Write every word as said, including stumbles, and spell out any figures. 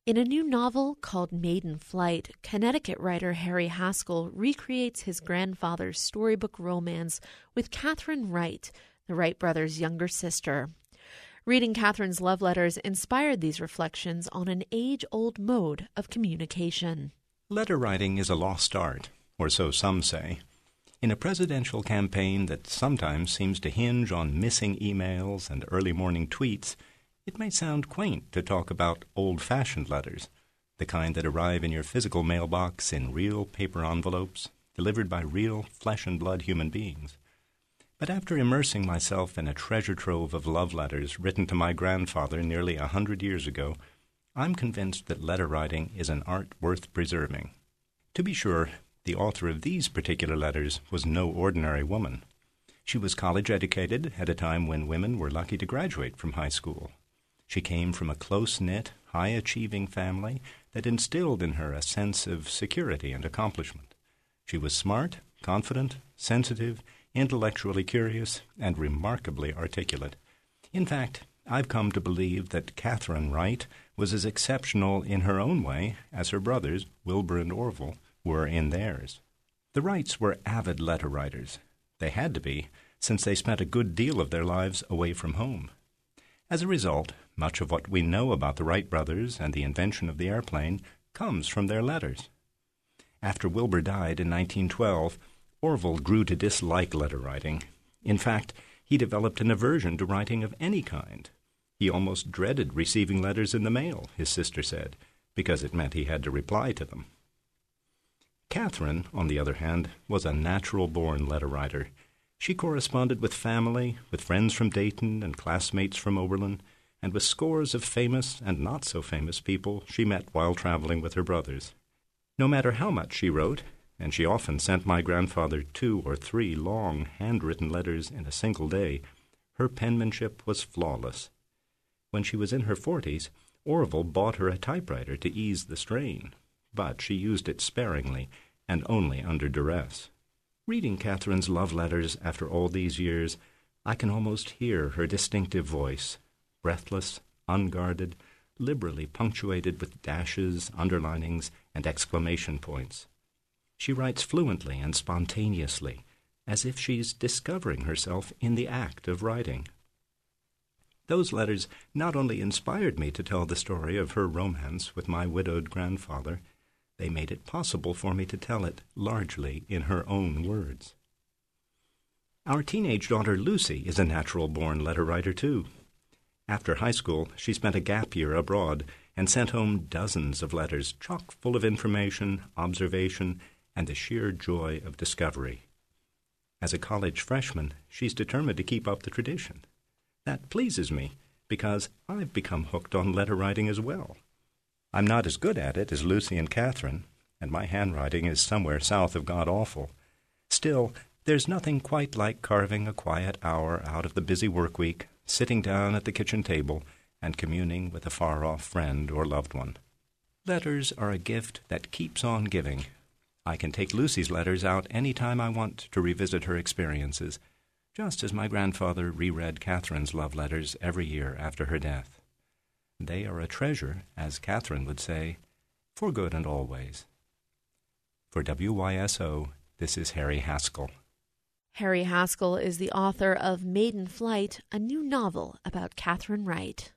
In a new novel called Maiden Flight, Connecticut writer Harry Haskell recreates his grandfather's storybook romance with Catherine Wright, the Wright brothers' younger sister. Reading Catherine's love letters inspired these reflections on an age-old mode of communication. Letter writing is a lost art, or so some say. In a presidential campaign that sometimes seems to hinge on missing emails and early morning tweets, it may sound quaint to talk about old-fashioned letters, the kind that arrive in your physical mailbox in real paper envelopes, delivered by real flesh-and-blood human beings. But after immersing myself in a treasure trove of love letters written to my grandfather nearly a hundred years ago, I'm convinced that letter writing is an art worth preserving. To be sure, the author of these particular letters was no ordinary woman. She was college-educated at a time when women were lucky to graduate from high school. She came from a close-knit, high-achieving family that instilled in her a sense of security and accomplishment. She was smart, confident, sensitive, intellectually curious, and remarkably articulate. In fact, I've come to believe that Catherine Wright was as exceptional in her own way as her brothers, Wilbur and Orville, were in theirs. The Wrights were avid letter writers. They had to be, since they spent a good deal of their lives away from home. As a result, much of what we know about the Wright brothers and the invention of the airplane comes from their letters. After Wilbur died in nineteen twelve, Orville grew to dislike letter writing. In fact, he developed an aversion to writing of any kind. He almost dreaded receiving letters in the mail, his sister said, because it meant he had to reply to them. Catherine, on the other hand, was a natural-born letter writer. She corresponded with family, with friends from Dayton and classmates from Oberlin, and with scores of famous and not-so-famous people she met while traveling with her brothers. No matter how much she wrote, and she often sent my grandfather two or three long, handwritten letters in a single day, her penmanship was flawless. When she was in her forties, Orville bought her a typewriter to ease the strain, but she used it sparingly and only under duress. Reading Catherine's love letters after all these years, I can almost hear her distinctive voice, breathless, unguarded, liberally punctuated with dashes, underlinings, and exclamation points. She writes fluently and spontaneously, as if she's discovering herself in the act of writing. Those letters not only inspired me to tell the story of her romance with my widowed grandfather, they made it possible for me to tell it largely in her own words. Our teenage daughter Lucy is a natural-born letter writer, too. After high school, she spent a gap year abroad and sent home dozens of letters chock full of information, observation, and the sheer joy of discovery. As a college freshman, she's determined to keep up the tradition. That pleases me, because I've become hooked on letter writing as well. I'm not as good at it as Lucy and Catherine, and my handwriting is somewhere south of god-awful. Still, there's nothing quite like carving a quiet hour out of the busy work week, sitting down at the kitchen table, and communing with a far-off friend or loved one. Letters are a gift that keeps on giving. I can take Lucy's letters out any time I want to revisit her experiences, just as my grandfather reread Catherine's love letters every year after her death. They are a treasure, as Catherine would say, for good and always. For W Y S O, this is Harry Haskell. Harry Haskell is the author of Maiden Flight, a new novel about Catherine Wright.